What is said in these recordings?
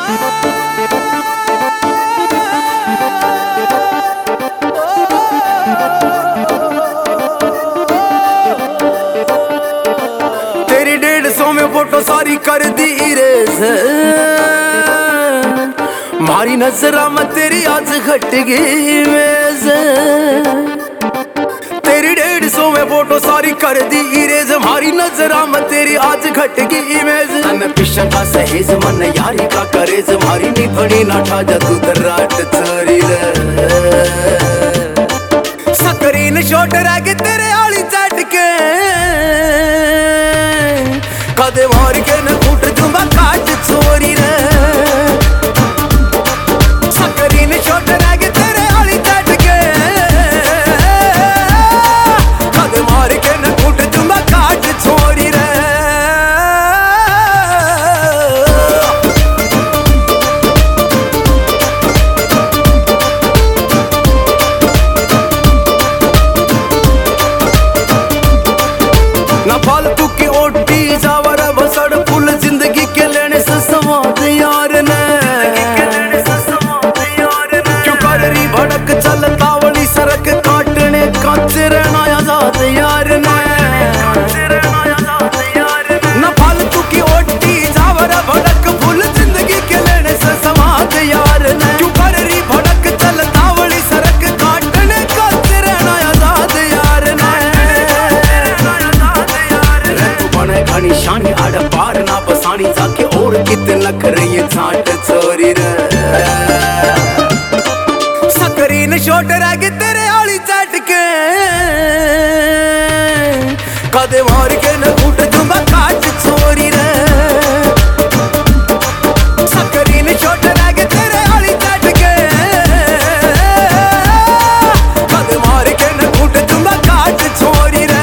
तेरी 150 में फोटो सारी कर दी इरेज, मारी नजरा में तेरी आज घट गई मेज। तेरी 150 में फोटो सारी कर दी इरेज, मारी नजरा में तेरी आज घट गई इमेज। मैं पिछा का सहेज मन यारी का करेज, मारी नी बनी ना ठा जा तू दराट चोरी रे। स्क्रीन शॉट रह गए तेरे आली चट के, कदे मार के न फूट दूंगा काट चोरी रे। स्क्रीन शॉट रह गए तेरे आली चट के, कदे मार के न फूट दूंगा काट चोरी रे। ना फालतू की ओटी जावर बसड़ फुल जिंदगी के लेने से समाज यार ने, क्यों कर रही भड़क चल तावली सड़क काटने कांचे रहना आजाद यार ने। ना फालतू की ओटी जावर भड़क फुल जिंदगी के लेने से समाज यार ने, क्यों कर रही भड़क चल तावली सड़क काटने कांचे रहना आजाद यार ने। घनी शानी आड़ पार ना बसानी जाके और कितने लख रही है झांट चोरी रे। स्क्रीन शॉट रह गए तेरे आली चट के, कदे मार के न फूट दूंगा काट चोरी रे। स्क्रीन शॉट रह गए तेरे आली चट के, कदे मार के न फूट दूंगा काट चोरी रे।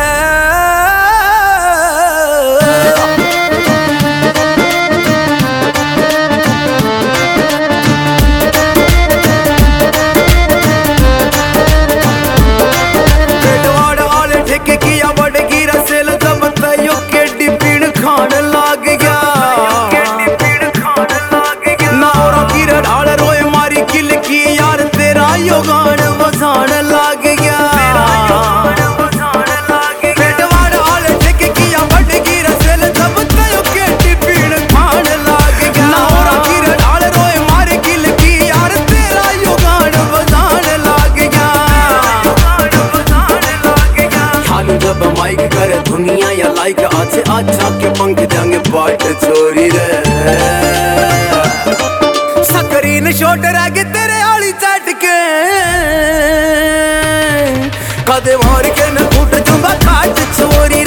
किया बड़ गिरा सेल जब तयो के डिपीण खान लाग गया, नारा गिरा ढाल रोए मारी किल की यार तेरा यो गान बजान लाग गया। पेटवाड़ हाल ठेक किया बड़ गिरा सेल जब तयो के डिपीण खान लाग गया, नारा गिरा ढाल रोए मारी किल की यार तेरा यो गान बजान लाग गया। जब माइक करे दुनिया या लाइक आज अच्छा के पंख जाएंगे बाट चोरी रे। स्क्रीन शॉट रह गए तेरे आली चट के, कदे मार के न फूट दूंगा काट चोरी